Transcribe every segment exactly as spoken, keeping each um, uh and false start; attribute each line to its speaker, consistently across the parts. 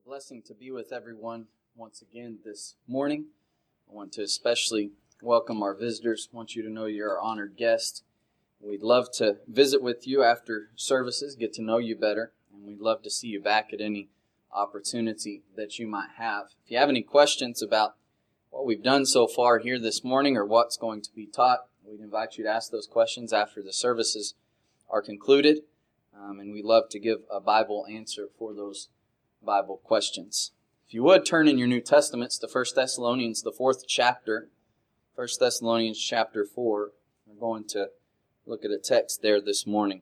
Speaker 1: Blessing to be with everyone once again this morning. I want to especially welcome our visitors. I want you to know you're our honored guest. We'd love to visit with you after services, get to know you better, and we'd love to see you back at any opportunity that you might have. If you have any questions about what we've done so far here this morning or what's going to be taught, we'd invite you to ask those questions after the services are concluded, um, and we'd love to give a Bible answer for those Bible questions. If you would, turn in your New Testaments to First Thessalonians, the fourth chapter. First Thessalonians chapter four. We're going to look at a text there this morning.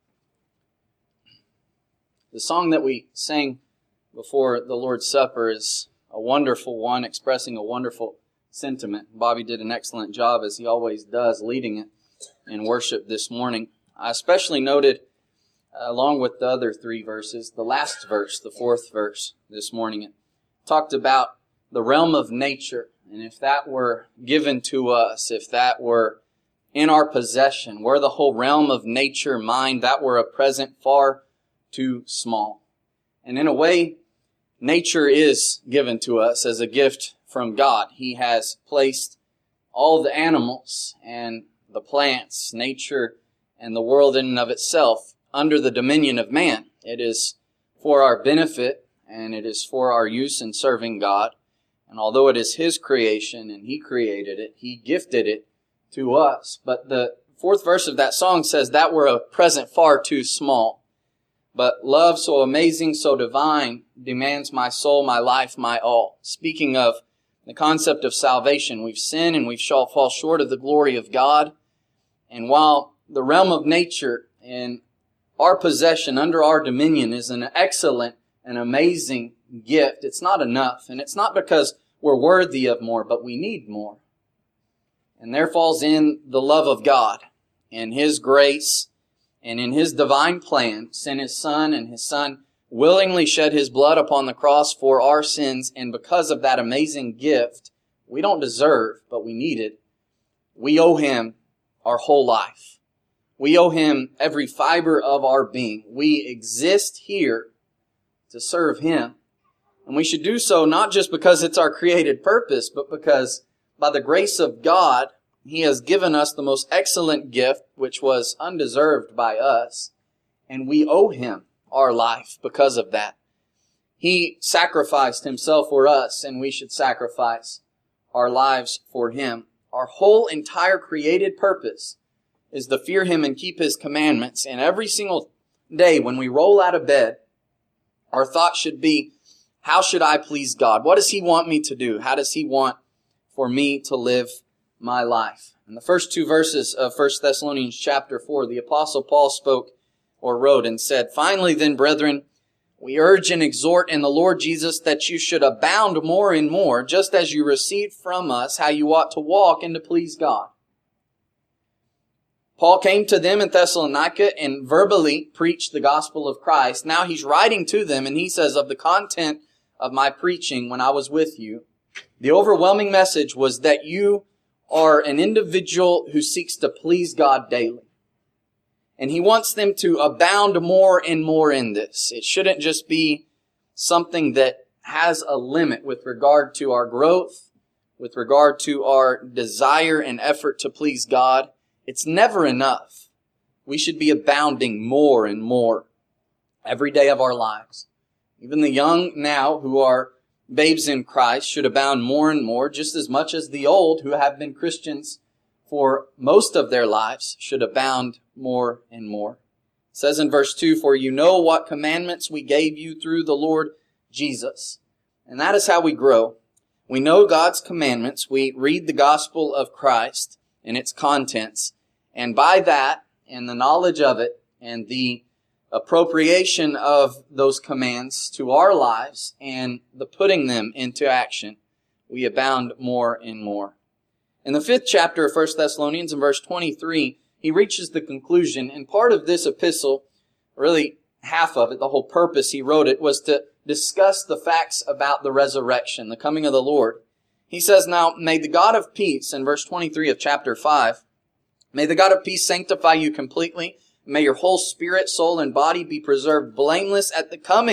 Speaker 1: The song that we sang before the Lord's Supper is a wonderful one, expressing a wonderful sentiment. Bobby did an excellent job, as he always does, leading it in worship this morning. I especially noted, along with the other three verses, the last verse, the fourth verse this morning. It talked about the realm of nature, and if that were given to us, if that were in our possession, were the whole realm of nature mine, that were a present far too small. And in a way, nature is given to us as a gift from God. He has placed all the animals and the plants, nature, and the world in and of itself under the dominion of man. It is for our benefit, and it is for our use in serving God. And although it is His creation, and He created it, He gifted it to us. But the fourth verse of that song says, that were a present far too small. But love so amazing, so divine, demands my soul, my life, my all. Speaking of the concept of salvation, we've sinned and we shall fall short of the glory of God. And while the realm of nature and our possession under our dominion is an excellent and amazing gift, it's not enough. And it's not because we're worthy of more, but we need more. And there falls in the love of God and His grace, and in His divine plan sent His Son, and His Son willingly shed His blood upon the cross for our sins. And because of that amazing gift, we don't deserve, but we need it. We owe Him our whole life. We owe Him every fiber of our being. We exist here to serve Him. And we should do so not just because it's our created purpose, but because by the grace of God, He has given us the most excellent gift, which was undeserved by us. And we owe Him our life because of that. He sacrificed Himself for us, and we should sacrifice our lives for Him. Our whole entire created purpose is to fear Him and keep His commandments. And every single day when we roll out of bed, our thought should be, how should I please God? What does He want me to do? How does He want for me to live my life? In the first two verses of First Thessalonians chapter four, the Apostle Paul spoke or wrote and said, "Finally then, brethren, we urge and exhort in the Lord Jesus that you should abound more and more, just as you received from us how you ought to walk and to please God." Paul came to them in Thessalonica and verbally preached the gospel of Christ. Now he's writing to them, and he says, of the content of my preaching when I was with you, the overwhelming message was that you are an individual who seeks to please God daily. And he wants them to abound more and more in this. It shouldn't just be something that has a limit with regard to our growth, with regard to our desire and effort to please God. It's never enough. We should be abounding more and more every day of our lives. Even the young now who are babes in Christ should abound more and more, just as much as the old who have been Christians for most of their lives should abound more and more. It says in verse two, "For you know what commandments we gave you through the Lord Jesus." And that is how we grow. We know God's commandments. We read the gospel of Christ and its contents. And by that, and the knowledge of it, and the appropriation of those commands to our lives, and the putting them into action, we abound more and more. In the fifth chapter of First Thessalonians, in verse twenty-three, he reaches the conclusion, and part of this epistle, really half of it, the whole purpose he wrote it, was to discuss the facts about the resurrection, the coming of the Lord. He says, "Now, may the God of peace," in verse twenty-three of chapter five, "may the God of peace sanctify you completely. May your whole spirit, soul, and body be preserved blameless at the coming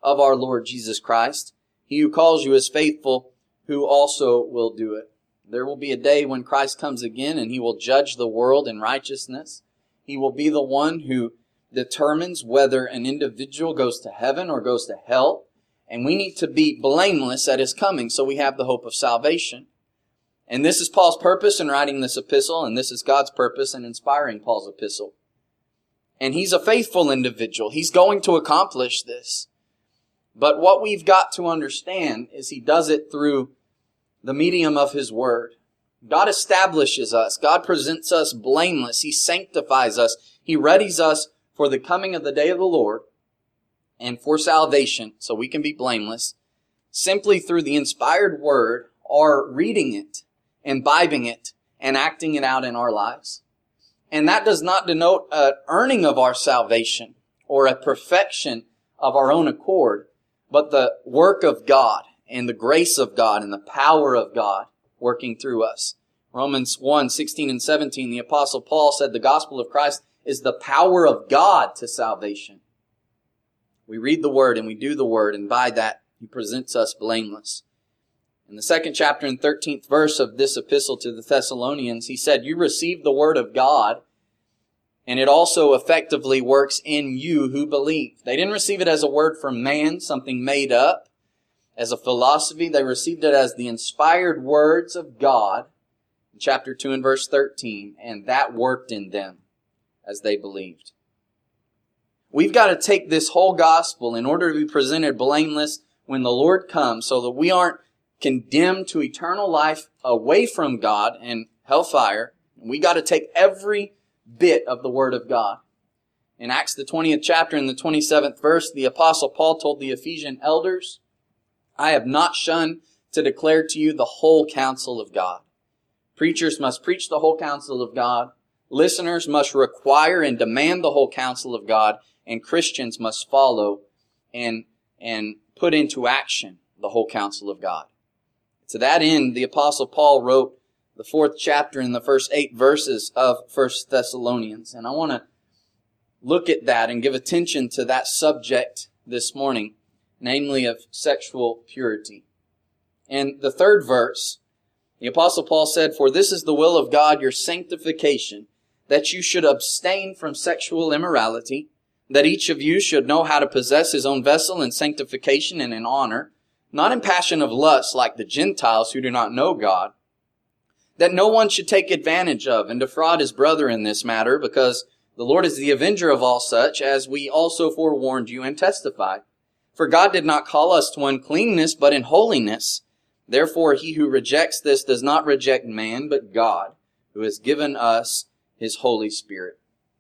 Speaker 1: of our Lord Jesus Christ. He who calls you is faithful, who also will do it. There will be a day when Christ comes again and he will judge the world in righteousness. He will be the one who determines whether an individual goes to heaven or goes to hell. And we need to be blameless at his coming, so we have the hope of salvation. And this is Paul's purpose in writing this epistle, and this is God's purpose in inspiring Paul's epistle. And he's a faithful individual. He's going to accomplish this. But what we've got to understand is he does it through the medium of his word. God establishes us. God presents us blameless. He sanctifies us. He readies us for the coming of the day of the Lord and for salvation, so we can be blameless, simply through the inspired word or reading it, imbibing it, and acting it out in our lives. And that does not denote an earning of our salvation or a perfection of our own accord, but the work of God and the grace of God and the power of God working through us. Romans one, sixteen and seventeen, the Apostle Paul said the gospel of Christ is the power of God to salvation. We read the word and we do the word, and by that he presents us blameless. In the second chapter and thirteenth verse of this epistle to the Thessalonians, he said, you received the word of God, and it also effectively works in you who believe. They didn't receive it as a word from man, something made up, as a philosophy. They received it as the inspired words of God, in chapter two and verse thirteen, and that worked in them as they believed. We've got to take this whole gospel in order to be presented blameless when the Lord comes, so that we aren't condemned to eternal life away from God and hellfire. We got to take every bit of the Word of God. In Acts the twentieth chapter and the twenty-seventh verse, the Apostle Paul told the Ephesian elders, I have not shunned to declare to you the whole counsel of God. Preachers must preach the whole counsel of God. Listeners must require and demand the whole counsel of God. And Christians must follow and, and put into action the whole counsel of God. To that end, the Apostle Paul wrote the fourth chapter and the first eight verses of First Thessalonians. And I want to look at that and give attention to that subject this morning, namely of sexual purity. In the third verse, the Apostle Paul said, for this is the will of God, your sanctification, that you should abstain from sexual immorality, that each of you should know how to possess his own vessel in sanctification and in honor, not in passion of lust like the Gentiles who do not know God, that no one should take advantage of and defraud his brother in this matter, because the Lord is the avenger of all such, as we also forewarned you and testified. For God did not call us to uncleanness, but in holiness. Therefore he who rejects this does not reject man, but God, who has given us his Holy Spirit.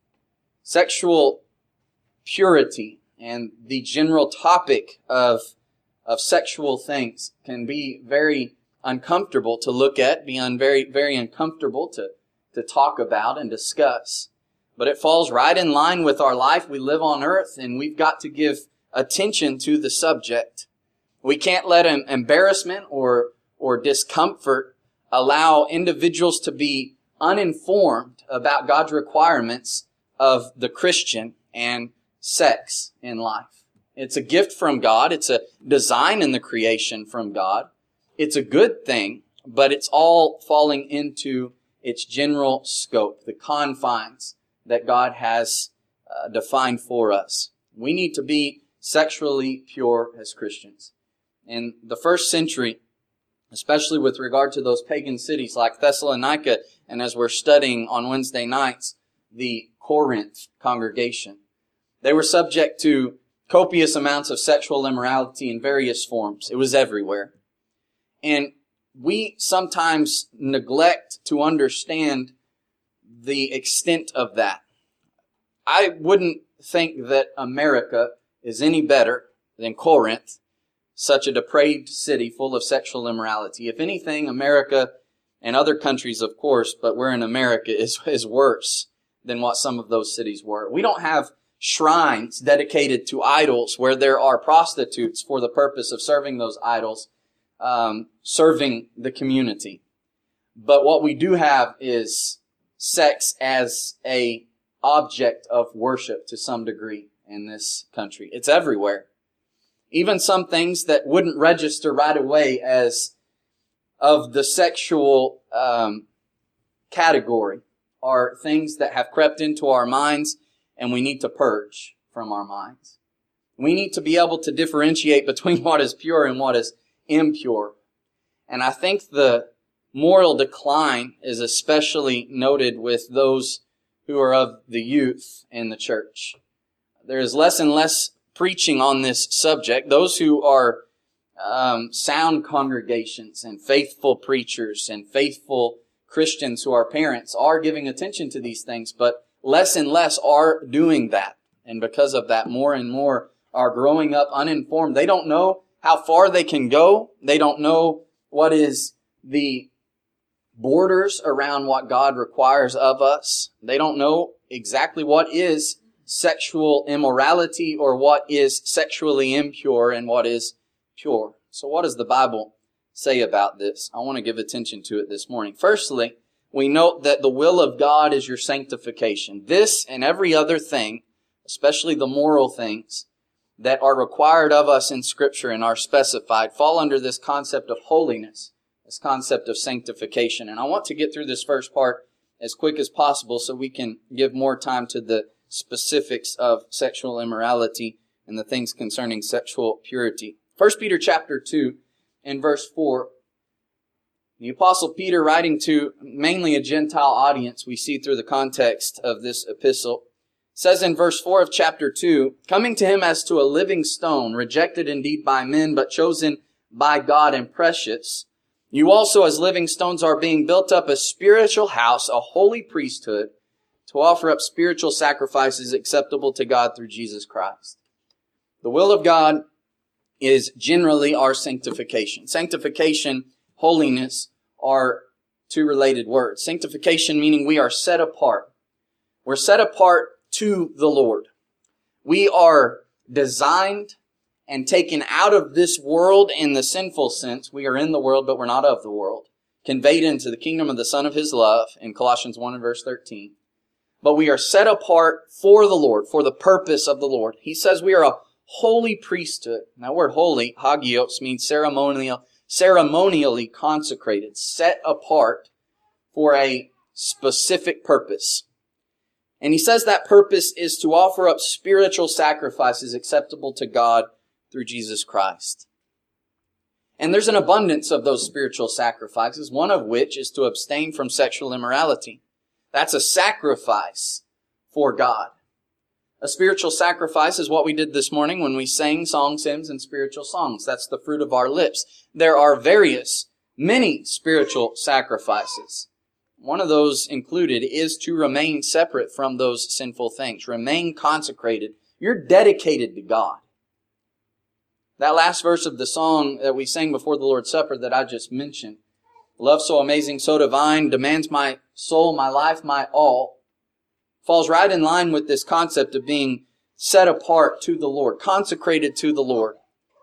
Speaker 1: Sexual purity and the general topic of, of sexual things can be very uncomfortable to look at, be un, very, very uncomfortable to, to talk about and discuss. But it falls right in line with our life. We live on earth, and we've got to give attention to the subject. We can't let an embarrassment or, or discomfort allow individuals to be uninformed about God's requirements of the Christian and sex in life. It's a gift from God. It's a design in the creation from God. It's a good thing, but it's all falling into its general scope, the confines that God has uh, defined for us. We need to be sexually pure as Christians. In the first century, especially with regard to those pagan cities like Thessalonica, and as we're studying on Wednesday nights, the Corinth congregation, they were subject to copious amounts of sexual immorality in various forms. It was everywhere. And we sometimes neglect to understand the extent of that. I wouldn't think that America is any better than Corinth, such a depraved city full of sexual immorality. If anything, America and other countries, of course, but we're in America, is, is worse than what some of those cities were. We don't have shrines dedicated to idols where there are prostitutes for the purpose of serving those idols, um, serving the community. But what we do have is sex as a object of worship to some degree in this country. It's everywhere. Even some things that wouldn't register right away as of the sexual um, category are things that have crept into our minds and we need to purge from our minds. We need to be able to differentiate between what is pure and what is impure. And I think the moral decline is especially noted with those who are of the youth in the church. There is less and less preaching on this subject. Those who are um, sound congregations and faithful preachers and faithful Christians who are parents are giving attention to these things, but less and less are doing that. And because of that, more and more are growing up uninformed. They don't know how far they can go. They don't know what is the borders around what God requires of us. They don't know exactly what is sexual immorality or what is sexually impure and what is pure. So what does the Bible say about this? I want to give attention to it this morning. Firstly, we note that the will of God is your sanctification. This and every other thing, especially the moral things that are required of us in Scripture and are specified, fall under this concept of holiness, this concept of sanctification. And I want to get through this first part as quick as possible so we can give more time to the specifics of sexual immorality and the things concerning sexual purity. First Peter chapter two and verse four. The Apostle Peter, writing to mainly a Gentile audience, we see through the context of this epistle, says in verse four of chapter two, coming to him as to a living stone, rejected indeed by men, but chosen by God and precious, you also as living stones are being built up a spiritual house, a holy priesthood, to offer up spiritual sacrifices acceptable to God through Jesus Christ. The will of God is generally our sanctification. Sanctification, holiness are two related words. Sanctification meaning we are set apart. We're set apart to the Lord. We are designed and taken out of this world in the sinful sense. We are in the world, but we're not of the world. Conveyed into the kingdom of the Son of His love in Colossians one and verse thirteen. But we are set apart for the Lord, for the purpose of the Lord. He says we are a holy priesthood. That word holy, hagios, means ceremonial, ceremonially consecrated, set apart for a specific purpose. And he says that purpose is to offer up spiritual sacrifices acceptable to God through Jesus Christ. And there's an abundance of those spiritual sacrifices, one of which is to abstain from sexual immorality. That's a sacrifice for God. A spiritual sacrifice is what we did this morning when we sang songs, hymns, and spiritual songs. That's the fruit of our lips. There are various, many spiritual sacrifices. One of those included is to remain separate from those sinful things. Remain consecrated. You're dedicated to God. That last verse of the song that we sang before the Lord's Supper that I just mentioned, love so amazing, so divine, demands my soul, my life, my all, falls right in line with this concept of being set apart to the Lord, consecrated to the Lord.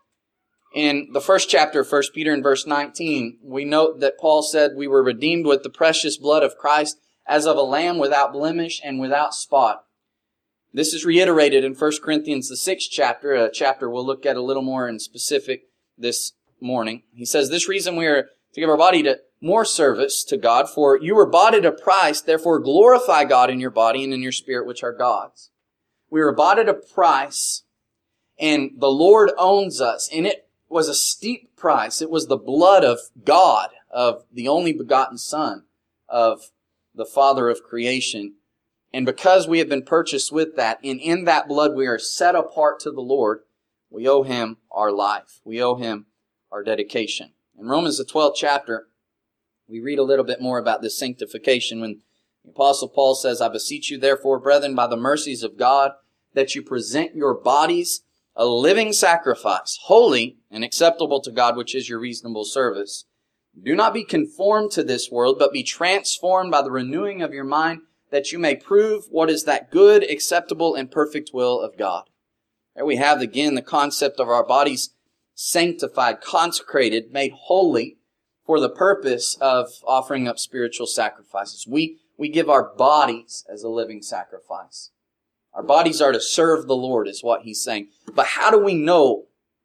Speaker 1: In the first chapter of First Peter in verse nineteen, we note that Paul said we were redeemed with the precious blood of Christ as of a lamb without blemish and without spot. This is reiterated in First Corinthians, the sixth chapter, a chapter we'll look at a little more in specific this morning. He says, this reason we are to give our body to more service to God, for you were bought at a price, therefore glorify God in your body and in your spirit, which are God's. We were bought at a price, and the Lord owns us, and it was a steep price. It was the blood of God, of the only begotten Son of the Father of creation. And because we have been purchased with that, and in that blood we are set apart to the Lord, we owe Him our life. We owe Him our dedication. In Romans, the twelfth chapter, we read a little bit more about this sanctification when the Apostle Paul says, I beseech you therefore, brethren, by the mercies of God, that you present your bodies a living sacrifice, holy and acceptable to God, which is your reasonable service. Do not be conformed to this world, but be transformed by the renewing of your mind, that you may prove what is that good, acceptable, and perfect will of God. There we have again the concept of our bodies sanctified, consecrated, made holy for the purpose of offering up spiritual sacrifices. We, we give our bodies as a living sacrifice. Our bodies are to serve the Lord, is what he's saying. But how do we know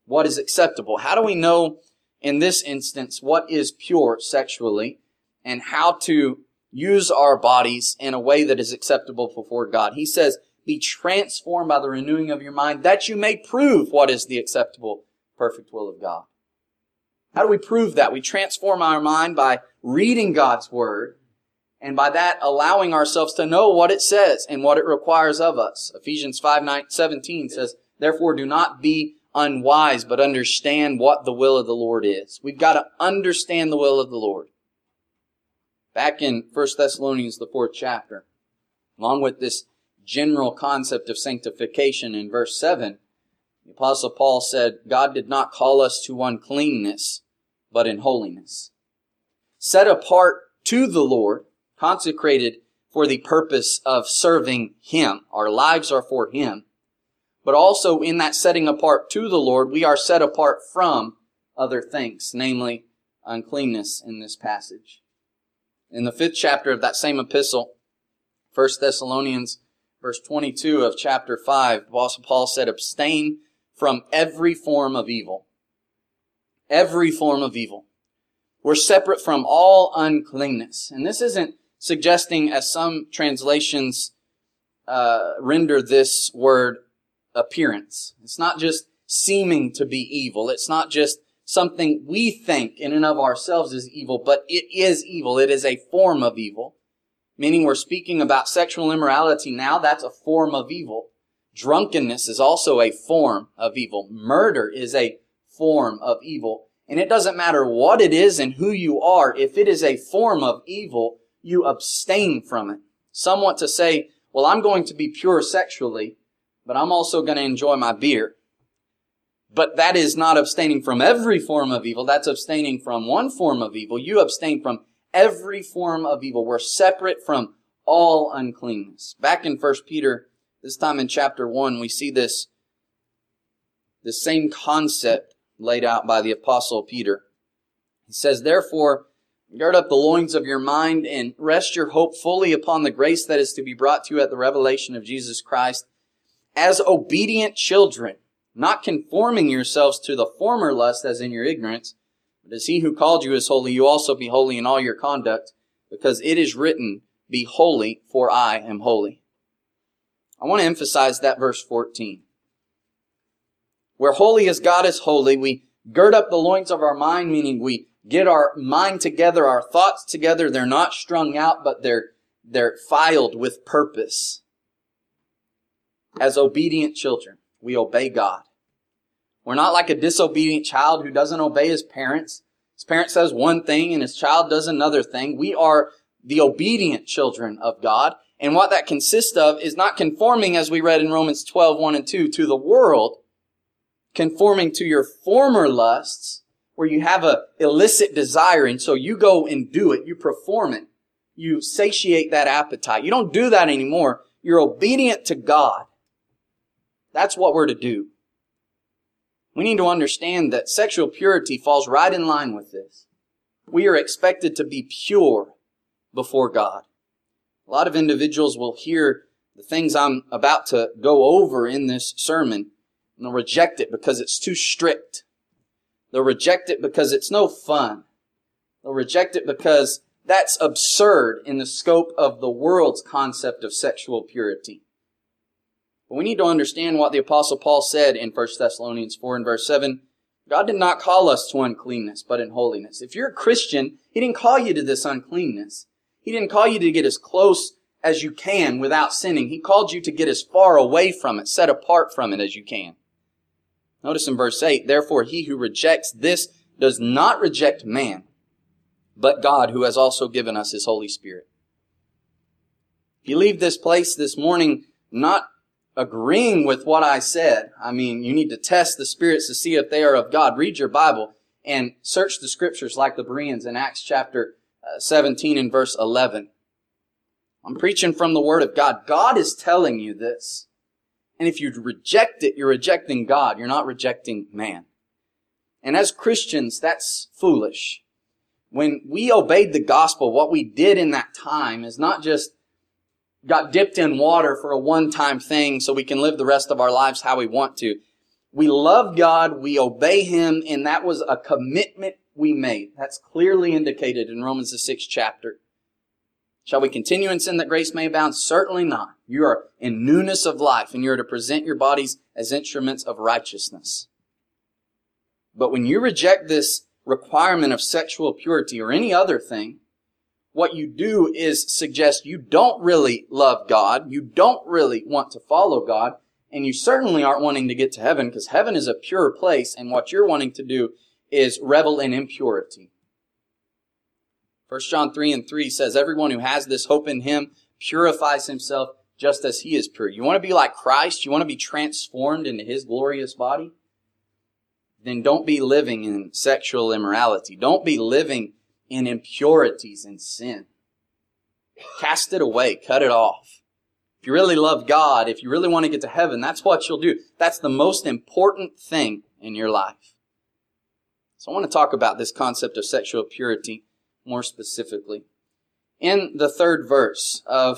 Speaker 1: what is acceptable? How do we know in this instance what is pure sexually and how to use our bodies in a way that is acceptable before God? He says, be transformed by the renewing of your mind that you may prove what is the acceptable, perfect will of God. How do we prove that? We transform our mind by reading God's Word, and by that allowing ourselves to know what it says and what it requires of us. Ephesians five seventeen says, therefore do not be unwise, but understand what the will of the Lord is. We've got to understand the will of the Lord. Back in First Thessalonians, the fourth chapter, along with this general concept of sanctification in verse seven, the Apostle Paul said, God did not call us to uncleanness, but in holiness. Set apart to the Lord, consecrated for the purpose of serving Him. Our lives are for Him. But also in that setting apart to the Lord, we are set apart from other things, namely uncleanness in this passage. In the fifth chapter of that same epistle, First Thessalonians, verse twenty-two of chapter five, Apostle Paul said, abstain from every form of evil. Every form of evil. We're separate from all uncleanness. And this isn't suggesting, as some translations uh, render this word, appearance. It's not just seeming to be evil. It's not just something we think in and of ourselves is evil, but it is evil. It is a form of evil. Meaning we're speaking about sexual immorality now. That's a form of evil. Drunkenness is also a form of evil. Murder is a form of evil. And it doesn't matter what it is and who you are. If it is a form of evil, you abstain from it. Some want to say, well, I'm going to be pure sexually, but I'm also going to enjoy my beer. But that is not abstaining from every form of evil. That's abstaining from one form of evil. You abstain from every form of evil. We're separate from all uncleanness. Back in First Peter, this time in chapter one, we see this, this same concept laid out by the Apostle Peter. He says, therefore, gird up the loins of your mind and rest your hope fully upon the grace that is to be brought to you at the revelation of Jesus Christ, as obedient children, not conforming yourselves to the former lust as in your ignorance, but as He who called you is holy, you also be holy in all your conduct, because it is written, be holy, for I am holy. I want to emphasize that verse fourteen. Where holy as God is holy, we gird up the loins of our mind, meaning we get our mind together, our thoughts together. They're not strung out, but they're, they're filed with purpose. As obedient children, we obey God. We're not like a disobedient child who doesn't obey his parents. His parent says one thing and his child does another thing. We are the obedient children of God. And what that consists of is not conforming, as we read in Romans twelve, one and two, to the world, conforming to your former lusts, where you have a illicit desire, and so you go and do it, you perform it, you satiate that appetite. You don't do that anymore. You're obedient to God. That's what we're to do. We need to understand that sexual purity falls right in line with this. We are expected to be pure before God. A lot of individuals will hear the things I'm about to go over in this sermon, and they'll reject it because it's too strict. They'll reject it because it's no fun. They'll reject it because that's absurd in the scope of the world's concept of sexual purity. But we need to understand what the Apostle Paul said in First Thessalonians four and verse seven. God did not call us to uncleanness, but in holiness. If you're a Christian, He didn't call you to this uncleanness. He didn't call you to get as close as you can without sinning. He called you to get as far away from it, set apart from it as you can. Notice in verse eight, therefore he who rejects this does not reject man, but God, who has also given us His Holy Spirit. If you leave this place this morning not agreeing with what I said, I mean, you need to test the spirits to see if they are of God. Read your Bible and search the Scriptures like the Bereans in Acts chapter seventeen and verse eleven. I'm preaching from the Word of God. God is telling you this. And if you reject it, you're rejecting God. You're not rejecting man. And as Christians, that's foolish. When we obeyed the gospel, what we did in that time is not just got dipped in water for a one-time thing so we can live the rest of our lives how we want to. We love God, we obey Him, and that was a commitment we made. That's clearly indicated in Romans the sixth chapter. Shall we continue in sin that grace may abound? Certainly not. You are in newness of life, and you are to present your bodies as instruments of righteousness. But when you reject this requirement of sexual purity or any other thing, what you do is suggest you don't really love God, you don't really want to follow God, and you certainly aren't wanting to get to heaven, because heaven is a pure place, and what you're wanting to do is revel in impurity. First John three and three says, everyone who has this hope in Him purifies himself just as He is pure. You want to be like Christ? You want to be transformed into His glorious body? Then don't be living in sexual immorality. Don't be living in impurities and sin. Cast it away. Cut it off. If you really love God, if you really want to get to heaven, that's what you'll do. That's the most important thing in your life. So I want to talk about this concept of sexual purity more specifically. In the third verse of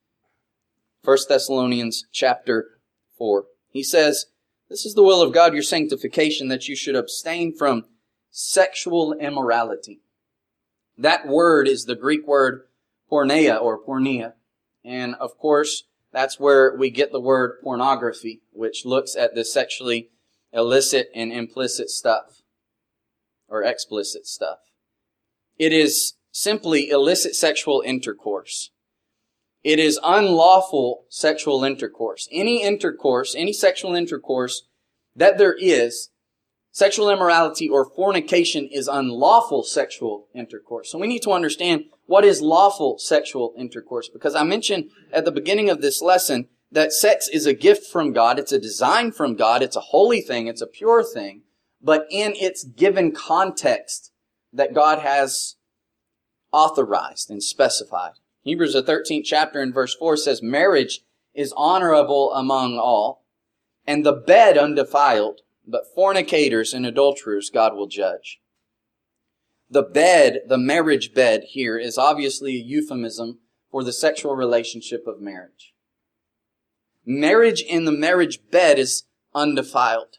Speaker 1: First Thessalonians chapter four, he says, this is the will of God, your sanctification, that you should abstain from sexual immorality. That word is the Greek word porneia or porneia. And of course, that's where we get the word pornography, which looks at the sexually illicit and implicit stuff, or explicit stuff. It is simply illicit sexual intercourse. It is unlawful sexual intercourse. Any intercourse, any sexual intercourse that there is, sexual immorality or fornication is unlawful sexual intercourse. So we need to understand what is lawful sexual intercourse, because I mentioned at the beginning of this lesson that sex is a gift from God. It's a design from God. It's a holy thing. It's a pure thing. But in its given context that God has authorized and specified. Hebrews, the thirteenth chapter and verse four says, marriage is honorable among all, and the bed undefiled, but fornicators and adulterers God will judge. The bed, the marriage bed here, is obviously a euphemism for the sexual relationship of marriage. Marriage in the marriage bed is undefiled.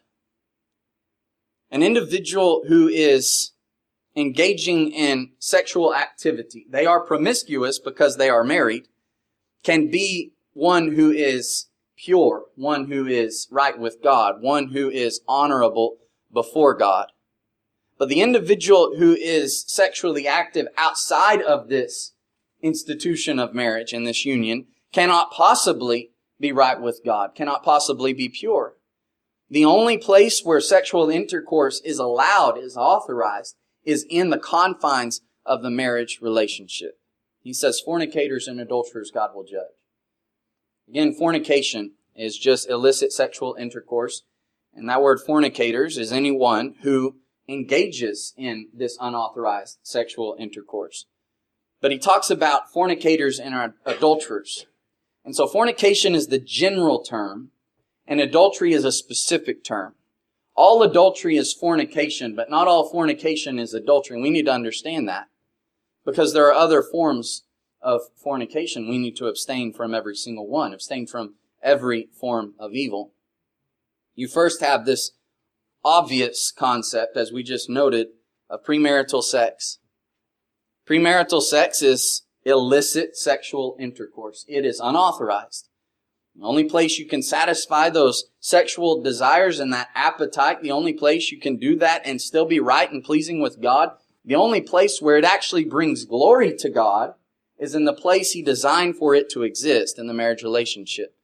Speaker 1: An individual who is engaging in sexual activity, they are promiscuous because they are married, can be one who is pure, one who is right with God, one who is honorable before God. But the individual who is sexually active outside of this institution of marriage and this union cannot possibly be right with God, cannot possibly be pure. The only place where sexual intercourse is allowed, is authorized, is in the confines of the marriage relationship. He says, fornicators and adulterers God will judge. Again, fornication is just illicit sexual intercourse. And that word fornicators is anyone who engages in this unauthorized sexual intercourse. But he talks about fornicators and adulterers. And so fornication is the general term, and adultery is a specific term. All adultery is fornication, but not all fornication is adultery. We need to understand that, because there are other forms of fornication. We need to abstain from every single one, abstain from every form of evil. You first have this obvious concept, as we just noted, of premarital sex. Premarital sex is illicit sexual intercourse. It is unauthorized. The only place you can satisfy those sexual desires and that appetite, the only place you can do that and still be right and pleasing with God, the only place where it actually brings glory to God is in the place He designed for it to exist, in the marriage relationship.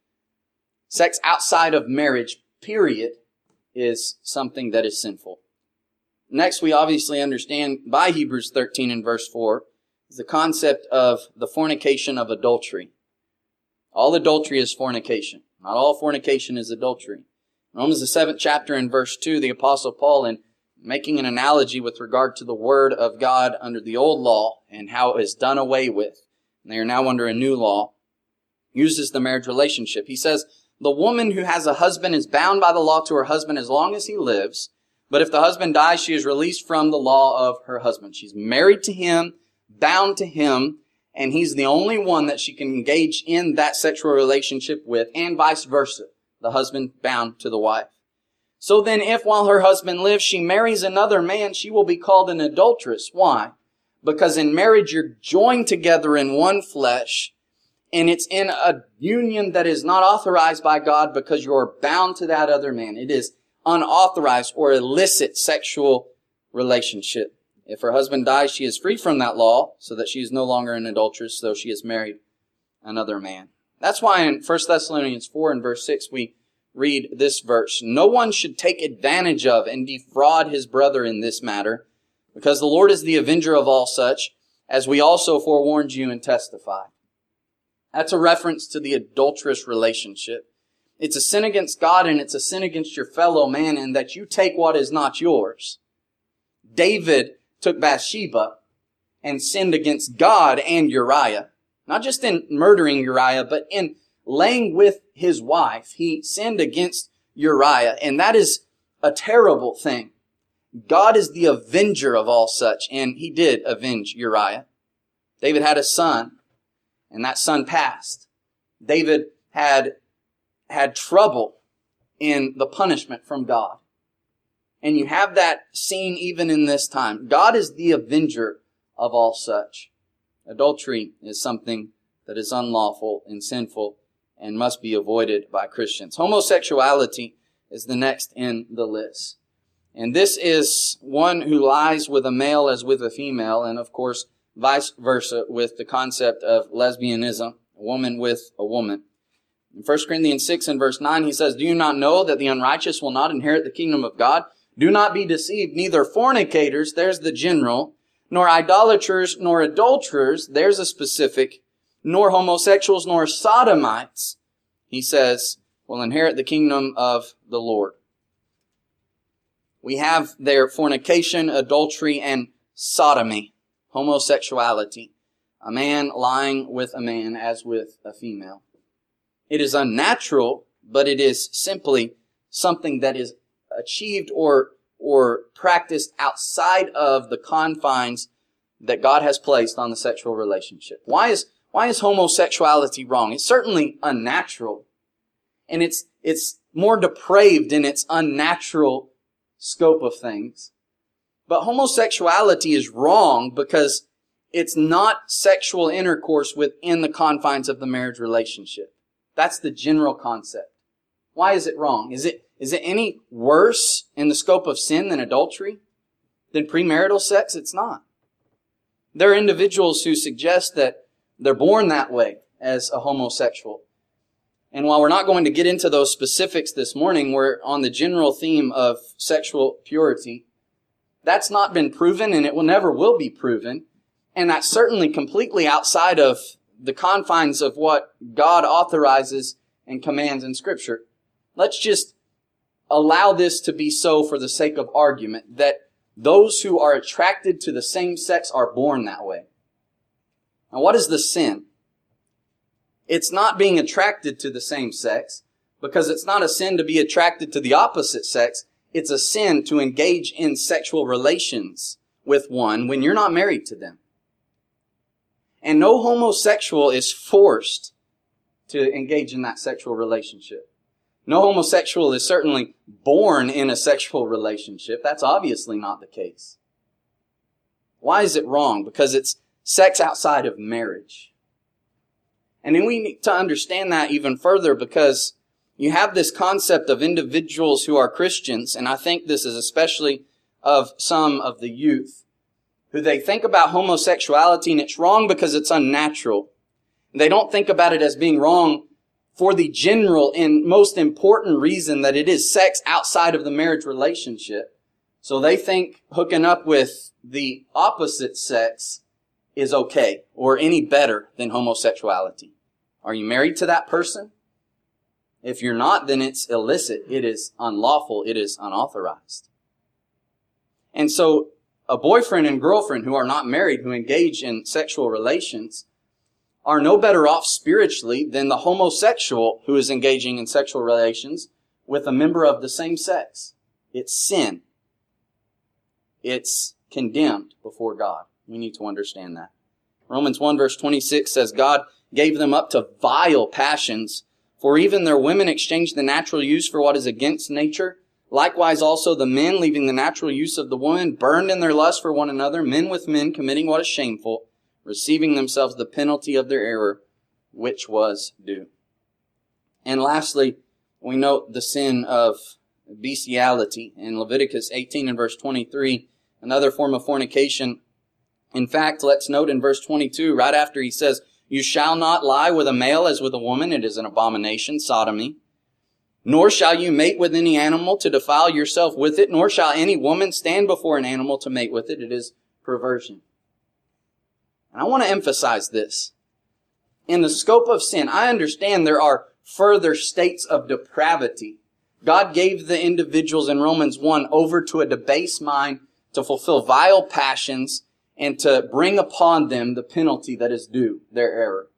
Speaker 1: Sex outside of marriage, period, is something that is sinful. Next, we obviously understand by Hebrews thirteen and verse four is the concept of the fornication of adultery. All adultery is fornication. Not all fornication is adultery. Romans the seventh chapter and verse two, the Apostle Paul, in making an analogy with regard to the Word of God under the old law and how it is done away with, and they are now under a new law, uses the marriage relationship. He says, the woman who has a husband is bound by the law to her husband as long as he lives, but if the husband dies, she is released from the law of her husband. She's married to him, bound to him, and he's the only one that she can engage in that sexual relationship with, and vice versa, the husband bound to the wife. So then if while her husband lives she marries another man, she will be called an adulteress. Why? Because in marriage you're joined together in one flesh, and it's in a union that is not authorized by God because you're bound to that other man. It is unauthorized or illicit sexual relationship. If her husband dies, she is free from that law, so that she is no longer an adulteress, though she has married another man. That's why in First Thessalonians four and verse six we read this verse. No one should take advantage of and defraud his brother in this matter, because the Lord is the avenger of all such, as we also forewarned you and testified. That's a reference to the adulterous relationship. It's a sin against God and it's a sin against your fellow man in that you take what is not yours. David took Bathsheba and sinned against God and Uriah. Not just in murdering Uriah, but in laying with his wife. He sinned against Uriah, and that is a terrible thing. God is the avenger of all such, and he did avenge Uriah. David had a son, and that son passed. David had had trouble in the punishment from God. And you have that scene even in this time. God is the avenger of all such. Adultery is something that is unlawful and sinful and must be avoided by Christians. Homosexuality is the next in the list. And this is one who lies with a male as with a female, and of course, vice versa with the concept of lesbianism, a woman with a woman. In First Corinthians six and verse nine, he says, Do you not know that the unrighteous will not inherit the kingdom of God? Do not be deceived, neither fornicators, there's the general, nor idolaters, nor adulterers, there's a specific, nor homosexuals, nor sodomites, he says, will inherit the kingdom of the Lord. We have there fornication, adultery, and sodomy, homosexuality, a man lying with a man as with a female. It is unnatural, but it is simply something that is achieved or or practiced outside of the confines that God has placed on the sexual relationship. Why is why is homosexuality wrong? It's certainly unnatural, and it's it's more depraved in its unnatural scope of things. But homosexuality is wrong because it's not sexual intercourse within the confines of the marriage relationship. That's the general concept. Why is it wrong? Is it Is it any worse in the scope of sin than adultery? Than premarital sex? It's not. There are individuals who suggest that they're born that way as a homosexual. And while we're not going to get into those specifics this morning, we're on the general theme of sexual purity. That's not been proven, and it will never will be proven. And that's certainly completely outside of the confines of what God authorizes and commands in Scripture. Let's just allow this to be so for the sake of argument, that those who are attracted to the same sex are born that way. Now, what is the sin? It's not being attracted to the same sex, because it's not a sin to be attracted to the opposite sex. It's a sin to engage in sexual relations with one when you're not married to them. And no homosexual is forced to engage in that sexual relationship. No homosexual is certainly born in a sexual relationship. That's obviously not the case. Why is it wrong? Because it's sex outside of marriage. And then we need to understand that even further, because you have this concept of individuals who are Christians, and I think this is especially of some of the youth, who they think about homosexuality and it's wrong because it's unnatural. They don't think about it as being wrong for the general and most important reason that it is sex outside of the marriage relationship. So they think hooking up with the opposite sex is okay or any better than homosexuality. Are you married to that person? If you're not, then it's illicit. It is unlawful. It is unauthorized. And so a boyfriend and girlfriend who are not married, who engage in sexual relations, are no better off spiritually than the homosexual who is engaging in sexual relations with a member of the same sex. It's sin. It's condemned before God. We need to understand that. Romans one verse twenty-six says, God gave them up to vile passions, for even their women exchanged the natural use for what is against nature. Likewise also the men, leaving the natural use of the woman, burned in their lust for one another, men with men, committing what is shameful, receiving themselves the penalty of their error, which was due. And lastly, we note the sin of bestiality in Leviticus eighteen and verse twenty-three, another form of fornication. In fact, let's note in verse twenty-two, right after he says, "You shall not lie with a male as with a woman, it is an abomination," sodomy. "Nor shall you mate with any animal to defile yourself with it, nor shall any woman stand before an animal to mate with it, it is perversion." And I want to emphasize this. In the scope of sin, I understand there are further states of depravity. God gave the individuals in Romans one over to a debased mind to fulfill vile passions and to bring upon them the penalty that is due, their error.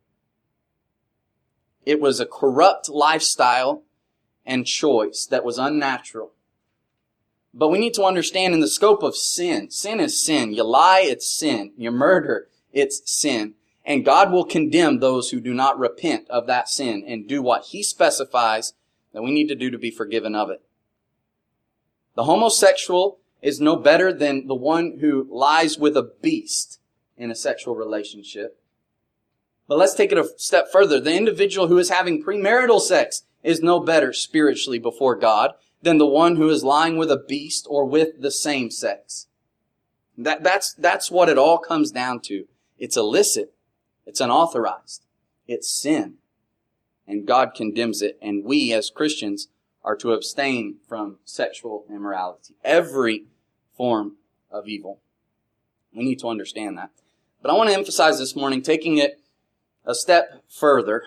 Speaker 1: It was a corrupt lifestyle and choice that was unnatural. But we need to understand in the scope of sin, sin is sin. You lie, it's sin. You murder, it's sin. And God will condemn those who do not repent of that sin and do what He specifies that we need to do to be forgiven of it. The homosexual is no better than the one who lies with a beast in a sexual relationship. But let's take it a step further. The individual who is having premarital sex is no better spiritually before God than the one who is lying with a beast or with the same sex. That, that's, that's what it all comes down to. It's illicit. It's unauthorized. It's sin. And God condemns it. And we as Christians are to abstain from sexual immorality. Every form of evil. We need to understand that. But I want to emphasize this morning, taking it a step further,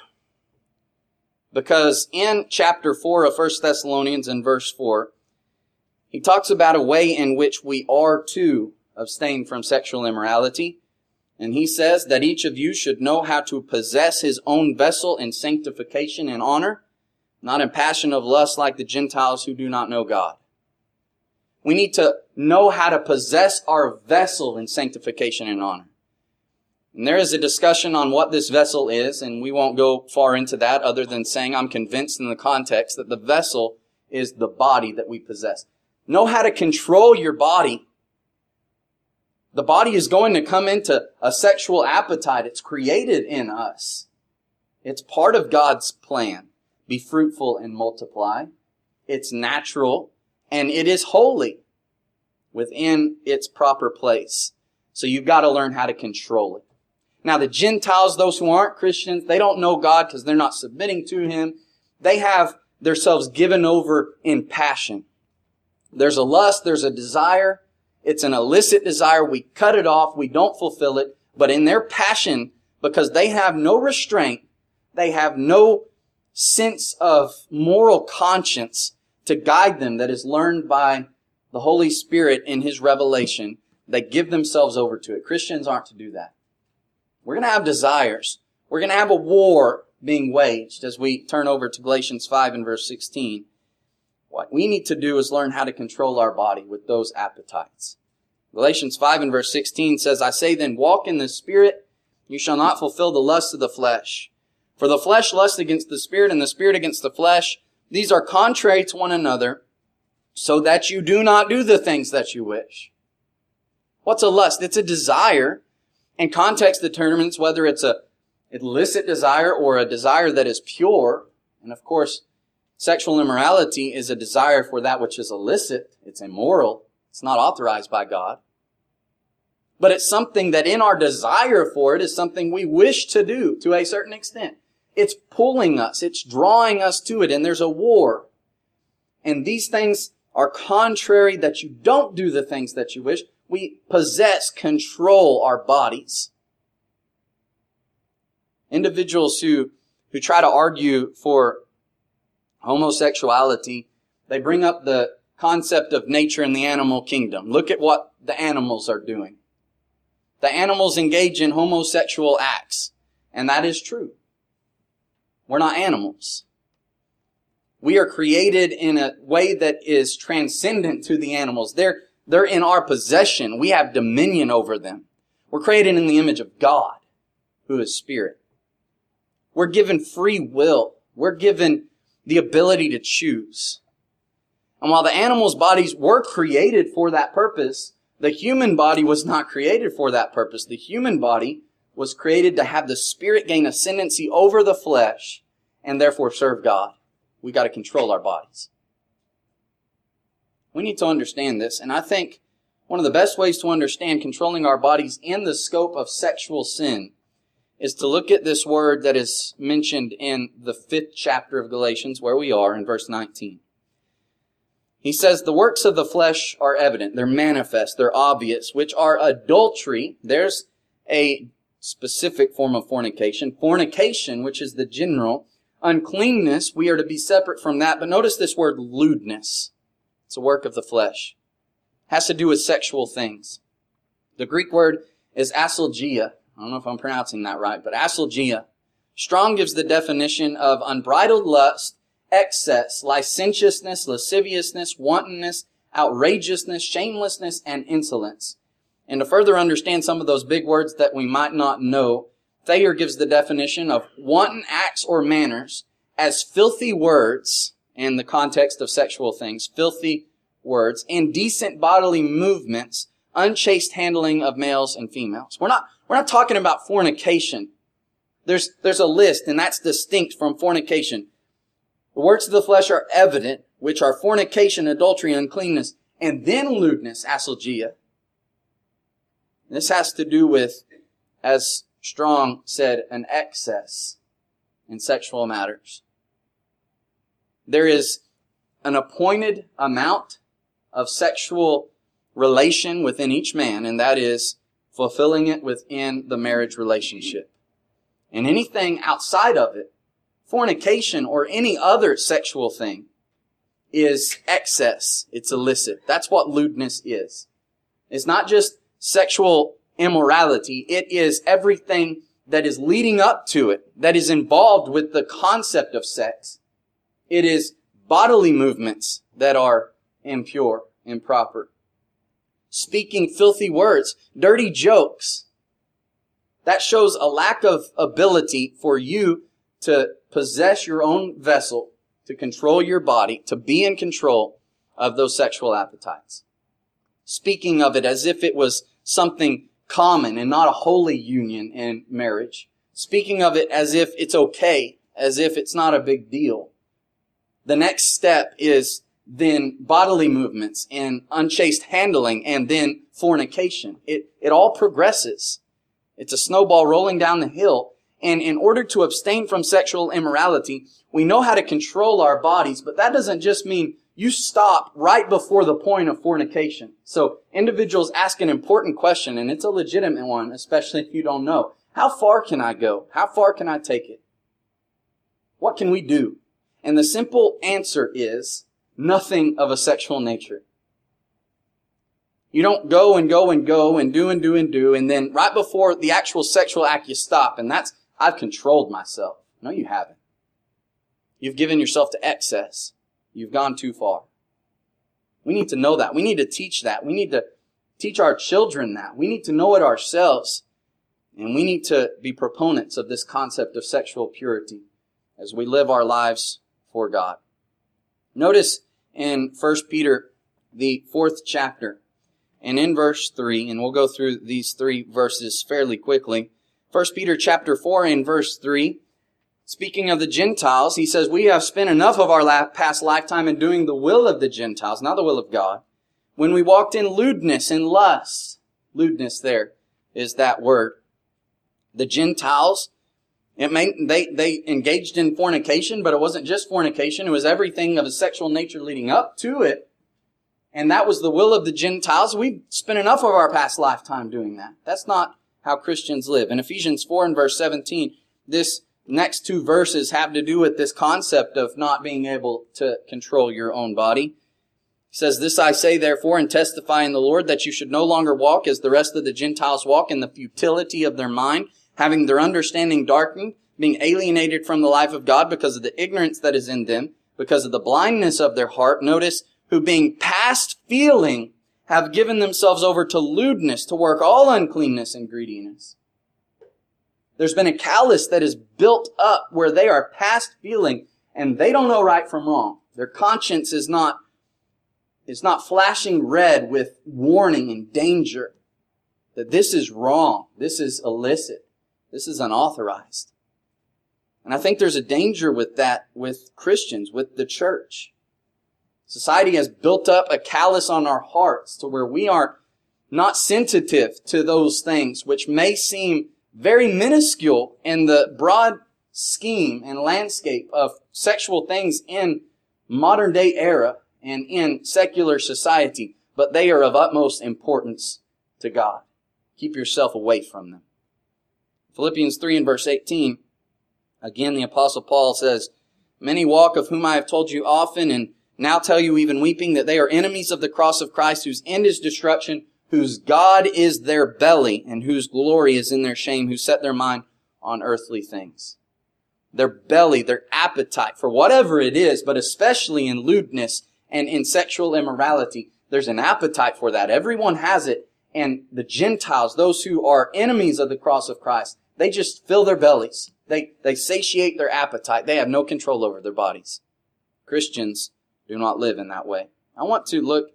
Speaker 1: because in chapter four of First Thessalonians in verse four, he talks about a way in which we are to abstain from sexual immorality. And he says that each of you should know how to possess his own vessel in sanctification and honor, not in passion of lust like the Gentiles who do not know God. We need to know how to possess our vessel in sanctification and honor. And there is a discussion on what this vessel is, and we won't go far into that other than saying I'm convinced in the context that the vessel is the body that we possess. Know how to control your body. The body is going to come into a sexual appetite. It's created in us. It's part of God's plan. Be fruitful and multiply. It's natural and it is holy within its proper place. So you've got to learn how to control it. Now the Gentiles, those who aren't Christians, they don't know God because they're not submitting to Him. They have themselves given over in passion. There's a lust, there's a desire. It's an illicit desire. We cut it off. We don't fulfill it. But in their passion, because they have no restraint, they have no sense of moral conscience to guide them that is learned by the Holy Spirit in His revelation, they give themselves over to it. Christians aren't to do that. We're going to have desires. We're going to have a war being waged as we turn over to Galatians five and verse sixteen. What we need to do is learn how to control our body with those appetites. Galatians five and verse sixteen says, "I say then, walk in the Spirit, you shall not fulfill the lusts of the flesh. For the flesh lusts against the Spirit, and the Spirit against the flesh. These are contrary to one another, so that you do not do the things that you wish." What's a lust? It's a desire, and context determines whether it's a illicit desire or a desire that is pure. And of course, sexual immorality is a desire for that which is illicit. It's immoral. It's not authorized by God. But it's something that in our desire for it is something we wish to do to a certain extent. It's pulling us. It's drawing us to it. And there's a war. And these things are contrary that you don't do the things that you wish. We possess, control our bodies. Individuals who, who try to argue for homosexuality, they bring up the concept of nature in the animal kingdom. Look at what the animals are doing. The animals engage in homosexual acts, and that is true. We're not animals. We are created in a way that is transcendent to the animals. They're, they're in our possession. We have dominion over them. We're created in the image of God, who is Spirit. We're given free will. We're given the ability to choose. And while the animals' bodies were created for that purpose, the human body was not created for that purpose. The human body was created to have the Spirit gain ascendancy over the flesh and therefore serve God. We got to control our bodies. We need to understand this, and I think one of the best ways to understand controlling our bodies in the scope of sexual sin is to look at this word that is mentioned in the fifth chapter of Galatians, where we are in verse nineteen. He says, the works of the flesh are evident, they're manifest, they're obvious, which are adultery. There's a specific form of fornication. Fornication, which is the general. Uncleanness, we are to be separate from that. But notice this word lewdness. It's a work of the flesh. It has to do with sexual things. The Greek word is aselgia. I don't know if I'm pronouncing that right, but aselgia. Strong gives the definition of unbridled lust, excess, licentiousness, lasciviousness, wantonness, outrageousness, shamelessness, and insolence. And to further understand some of those big words that we might not know, Thayer gives the definition of wanton acts or manners as filthy words in the context of sexual things, filthy words, indecent bodily movements, unchaste handling of males and females. We're not, we're not talking about fornication. There's, there's a list, and that's distinct from fornication. The works of the flesh are evident, which are fornication, adultery, uncleanness, and then lewdness, aselgia. This has to do with, as Strong said, an excess in sexual matters. There is an appointed amount of sexual relation within each man, and that is fulfilling it within the marriage relationship. And anything outside of it, fornication or any other sexual thing, is excess. It's illicit. That's what lewdness is. It's not just sexual immorality. It is everything that is leading up to it, that is involved with the concept of sex. It is bodily movements that are impure, improper. Speaking filthy words, dirty jokes. That shows a lack of ability for you to possess your own vessel, to control your body, to be in control of those sexual appetites. Speaking of it as if it was something common and not a holy union in marriage. Speaking of it as if it's okay, as if it's not a big deal. The next step is then bodily movements and unchaste handling and then fornication. It, it all progresses. It's a snowball rolling down the hill. And in order to abstain from sexual immorality, we know how to control our bodies, but that doesn't just mean you stop right before the point of fornication. So individuals ask an important question, and it's a legitimate one, especially if you don't know. How far can I go? How far can I take it? What can we do? And the simple answer is nothing of a sexual nature. You don't go and go and go and do and do and do, and then right before the actual sexual act you stop, and that's, I've controlled myself. No, you haven't. You've given yourself to excess. You've gone too far. We need to know that. We need to teach that. We need to teach our children that. We need to know it ourselves. And we need to be proponents of this concept of sexual purity as we live our lives for God. Notice in First Peter, the fourth chapter, and in verse three, and we'll go through these three verses fairly quickly. First Peter chapter four and verse three, speaking of the Gentiles, he says, we have spent enough of our past lifetime in doing the will of the Gentiles, not the will of God, when we walked in lewdness and lust. Lewdness there is that word. The Gentiles, it may, they, they engaged in fornication, but it wasn't just fornication. It was everything of a sexual nature leading up to it. And that was the will of the Gentiles. We've spent enough of our past lifetime doing that. That's not how Christians live. In Ephesians four and verse seventeen, this next two verses have to do with this concept of not being able to control your own body. He says, this I say therefore and testify in the Lord that you should no longer walk as the rest of the Gentiles walk in the futility of their mind, having their understanding darkened, being alienated from the life of God because of the ignorance that is in them, because of the blindness of their heart. Notice, who being past feeling have given themselves over to lewdness, to work all uncleanness and greediness. There's been a callous that is built up where they are past feeling and they don't know right from wrong. Their conscience is not is not flashing red with warning and danger that this is wrong, this is illicit, this is unauthorized. And I think there's a danger with that with Christians, with the church. Society has built up a callus on our hearts to where we are not sensitive to those things which may seem very minuscule in the broad scheme and landscape of sexual things in modern day era and in secular society, but they are of utmost importance to God. Keep yourself away from them. Philippians three and verse eighteen, again the Apostle Paul says, "Many walk, of whom I have told you often, and now tell you even weeping, that they are enemies of the cross of Christ, whose end is destruction, whose God is their belly, and whose glory is in their shame, who set their mind on earthly things." Their belly, their appetite for whatever it is, but especially in lewdness and in sexual immorality, there's an appetite for that. Everyone has it. And the Gentiles, those who are enemies of the cross of Christ, they just fill their bellies. They, they satiate their appetite. They have no control over their bodies. Christians do not live in that way. I want to look,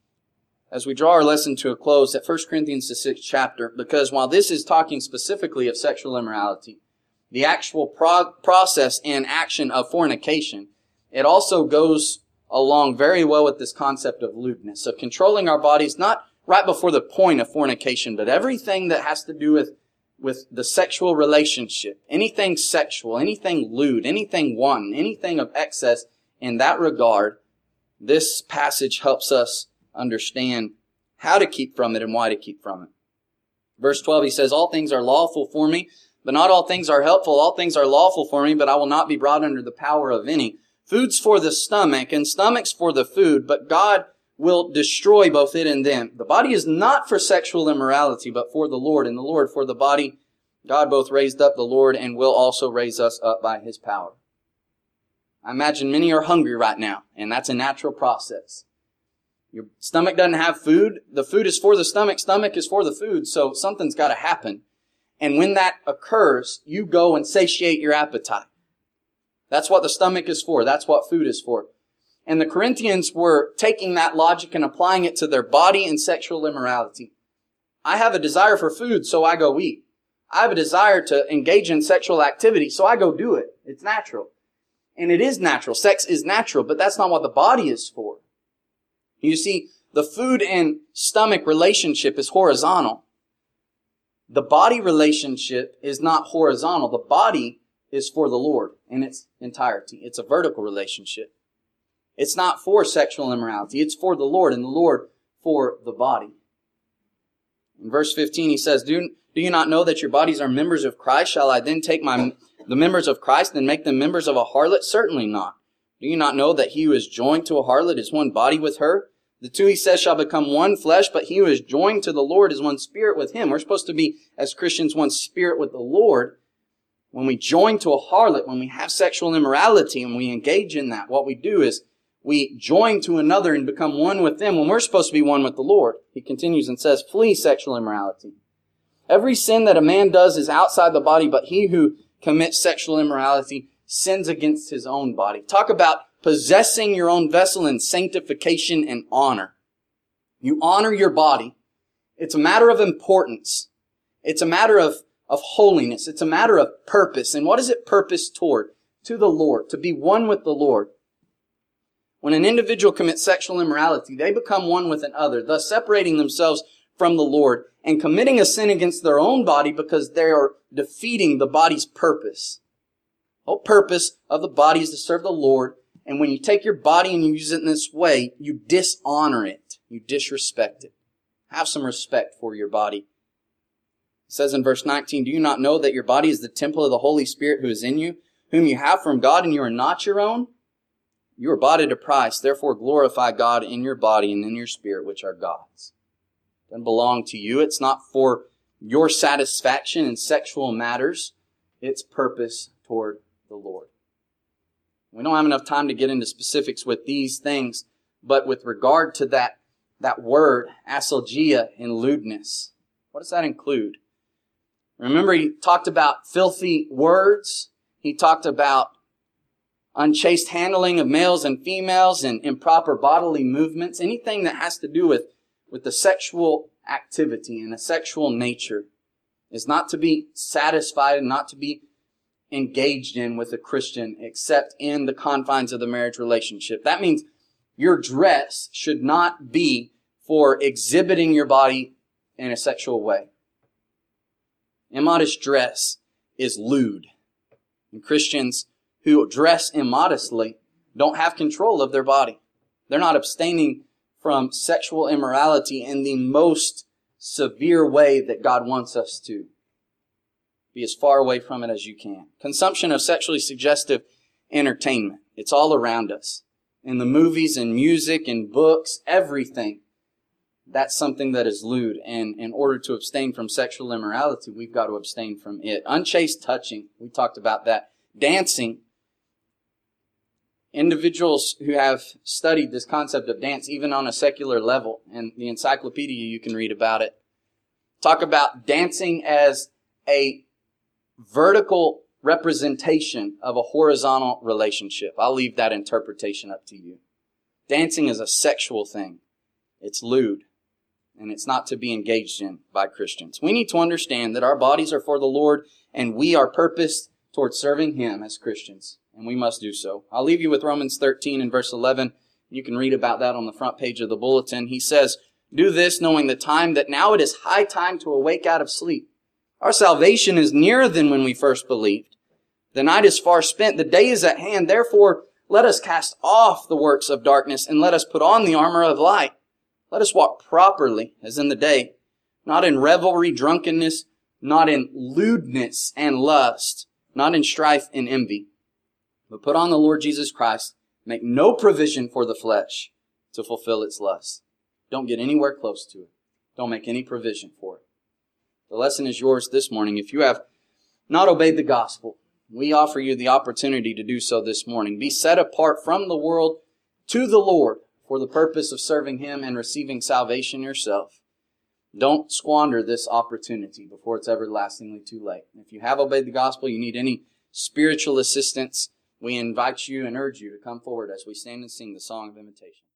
Speaker 1: as we draw our lesson to a close, at First Corinthians, the sixth chapter, because while this is talking specifically of sexual immorality, the actual pro- process and action of fornication, it also goes along very well with this concept of lewdness, of controlling our bodies, not right before the point of fornication, but everything that has to do with, with the sexual relationship, anything sexual, anything lewd, anything wanton, anything of excess in that regard, this passage helps us understand how to keep from it and why to keep from it. Verse twelve, he says, "All things are lawful for me, but not all things are helpful. All things are lawful for me, but I will not be brought under the power of any. Food's for the stomach, and stomach's for the food, but God will destroy both it and them. The body is not for sexual immorality, but for the Lord, and the Lord for the body. God both raised up the Lord and will also raise us up by His power." I imagine many are hungry right now, and that's a natural process. Your stomach doesn't have food. The food is for the stomach. Stomach is for the food, so something's got to happen. And when that occurs, you go and satiate your appetite. That's what the stomach is for. That's what food is for. And the Corinthians were taking that logic and applying it to their body and sexual immorality. I have a desire for food, so I go eat. I have a desire to engage in sexual activity, so I go do it. It's natural. And it is natural. Sex is natural, but that's not what the body is for. You see, the food and stomach relationship is horizontal. The body relationship is not horizontal. The body is for the Lord in its entirety. It's a vertical relationship. It's not for sexual immorality. It's for the Lord, and the Lord for the body. In verse fifteen, he says, Do, do you not know that your bodies are members of Christ? Shall I then take my the members of Christ and make them members of a harlot? Certainly not. Do you not know that he who is joined to a harlot is one body with her? The two, he says, shall become one flesh, but he who is joined to the Lord is one spirit with Him. We're supposed to be, as Christians, one spirit with the Lord. When we join to a harlot, when we have sexual immorality and we engage in that, what we do is we join to another and become one with them when we're supposed to be one with the Lord. He continues and says, flee sexual immorality. Every sin that a man does is outside the body, but he who commits sexual immorality sins against his own body. Talk about possessing your own vessel in sanctification and honor. You honor your body. It's a matter of importance. It's a matter of, of holiness. It's a matter of purpose. And what is it purpose toward? To the Lord, to be one with the Lord. When an individual commits sexual immorality, they become one with another, thus separating themselves from the Lord and committing a sin against their own body because they are defeating the body's purpose. The whole purpose of the body is to serve the Lord. And when you take your body and you use it in this way, you dishonor it. You disrespect it. Have some respect for your body. It says in verse nineteen, do you not know that your body is the temple of the Holy Spirit who is in you, whom you have from God, and you are not your own? You are bought at a price. Therefore glorify God in your body and in your spirit, which are God's. It doesn't belong to you. It's not for your satisfaction in sexual matters. It's purpose toward the Lord. We don't have enough time to get into specifics with these things, but with regard to that, that word, aselgia, in lewdness, what does that include? Remember, he talked about filthy words. He talked about unchaste handling of males and females, and improper bodily movements, anything that has to do with, with the sexual activity and a sexual nature is not to be satisfied and not to be engaged in with a Christian except in the confines of the marriage relationship. That means your dress should not be for exhibiting your body in a sexual way. Immodest dress is lewd. And Christians who dress immodestly don't have control of their body. They're not abstaining from sexual immorality in the most severe way that God wants us to. Be as far away from it as you can. Consumption of sexually suggestive entertainment. It's all around us. In the movies and music and books, everything. That's something that is lewd. And in order to abstain from sexual immorality, we've got to abstain from it. Unchaste touching. We talked about that. Dancing. Individuals who have studied this concept of dance, even on a secular level, and the encyclopedia, you can read about it, talk about dancing as a vertical representation of a horizontal relationship. I'll leave that interpretation up to you. Dancing is a sexual thing. It's lewd, and it's not to be engaged in by Christians. We need to understand that our bodies are for the Lord, and we are purposed towards serving Him as Christians, and we must do so. I'll leave you with Romans thirteen and verse eleven. You can read about that on the front page of the bulletin. He says, "Do this, knowing the time, that now it is high time to awake out of sleep. Our salvation is nearer than when we first believed. The night is far spent, the day is at hand. Therefore, let us cast off the works of darkness, and let us put on the armor of light. Let us walk properly as in the day, not in revelry, drunkenness, not in lewdness and lust, not in strife and envy. But put on the Lord Jesus Christ. Make no provision for the flesh to fulfill its lusts." Don't get anywhere close to it. Don't make any provision for it. The lesson is yours this morning. If you have not obeyed the gospel, we offer you the opportunity to do so this morning. Be set apart from the world to the Lord for the purpose of serving Him and receiving salvation yourself. Don't squander this opportunity before it's everlastingly too late. If you have obeyed the gospel, you need any spiritual assistance, we invite you and urge you to come forward as we stand and sing the song of invitation.